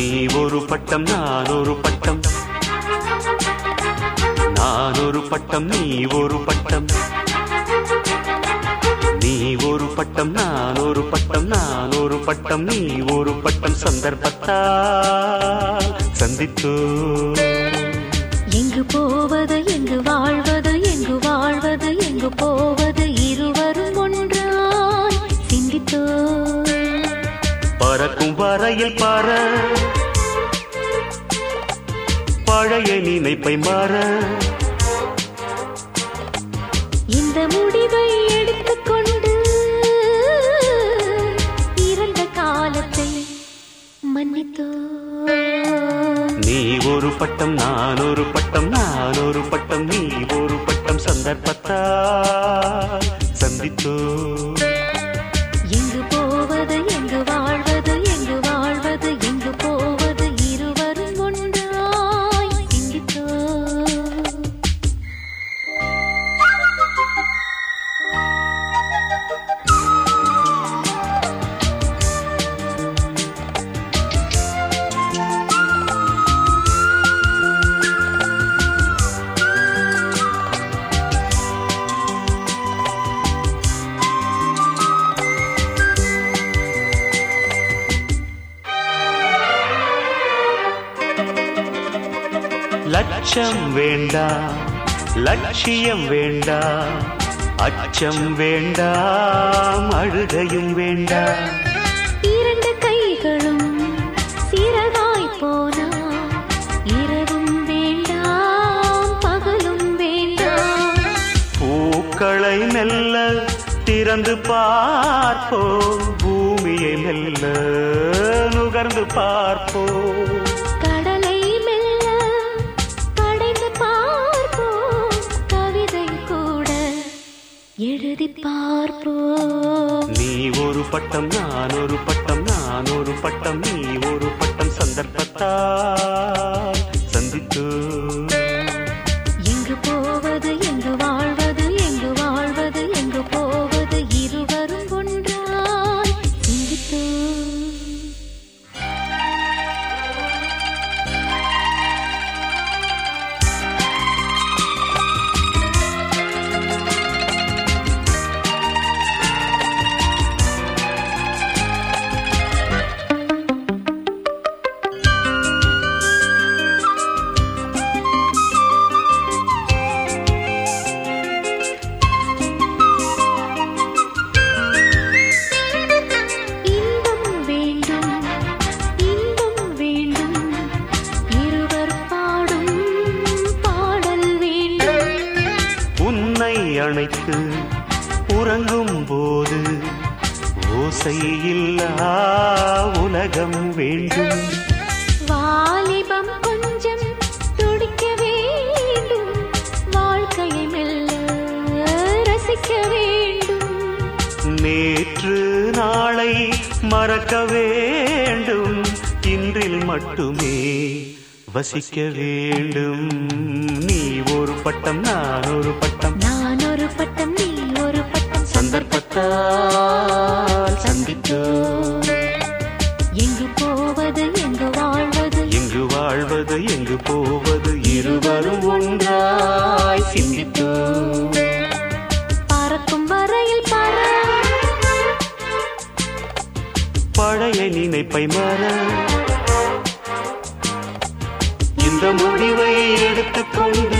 நீ ஒரு பட்டம் நான் ஒரு பட்டம், நான் ஒரு பட்டம் நீ ஒரு பட்டம், நீ ஒரு பட்டம் நான் ஒரு பட்டம், நான் ஒரு பட்டம் நீ ஒரு பட்டம், சந்தர்ப்பத்தால் சந்தித்தோ. எங்கு போவது எங்கு வாழ்வது, எங்கு வாழ்வது எங்கு போவது, இருவரும் ஒன்றாய் சிந்தித்தோ. பறக்கும் வரையில் பார, பழைய நினைப்பை மாற, இந்த முடிவை எடுத்துக்கொண்டு இறந்த காலத்தை மன்னித்தோ. நீ ஒரு பட்டம் நான் ஒரு பட்டம், நான் ஒரு பட்டம் நீ ஒரு பட்டம், சந்தர்ப்பத்தால் சந்தித்தோ. எங்கு போவது எங்கு வாழ்வது, எங்கு வாழ்வது எங்கு போவது, இருவரும் ஒன்றாய் சிந்தித்தோ. லட்சம் வேண்டாம் லட்சியம் வேண்டாம், அச்சம் வேண்டாம் அழுகையும் வேண்டாம், இரண்டு கைகளும் சிறகாய் போனா, இரவும் வேண்டாம் பகலும் வேண்டாம். பூக்களை மெல்ல திறந்து பார்ப்போம், பூமியை மெல்ல நுகர்ந்து பார்ப்போம், கடலை மெல்ல கடைந்து பார்ப்போம், கவிதை கூட எழுதி பார்ப்போம். நீ ஒரு பட்டம் நான் ஒரு பட்டம், நான் ஒரு பட்டம் நீ ஒரு பட்டம், சந்தர்ப்பத்தால் சந்தித்தோ. எங்கு போவது எங்கு வாழ்வது, எங்கு வாழ்வது எங்கு போவது, இருவரும் ஒன்றாய் சிந்தித்தோ. அணைத்து உறங்கும் போது ஓசையில்லா உலகம் வேண்டும். வாலிபம் கொஞ்சம் துடிக்க வேண்டும், வாழ்க்கையை மெல்ல ரசிக்க வேண்டும். நேற்று நாளை மறக்க வேண்டும், இன்றில் மட்டுமே வசிக்க வேண்டும். நீ ஒரு பட்டம் நான் ஒரு பட்டம், நான் ஒரு பட்டம் நீ ஒரு பட்டம், சந்தர்ப்பத்தால் சந்தித்தோ. எங்கு போவது எங்கு வாழ்வது, எங்கு வாழ்வது எங்கு போவது, இருவரும் ஒன்றாய் சிந்தித்தோ. பறக்கும் வரையில் பற, பழைய நினைப்பை மற, இந்த முடிவை எடுத்துக்கொண்டு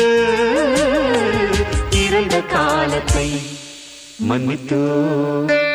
இறந்த காலத்தை மன்னித்தோ.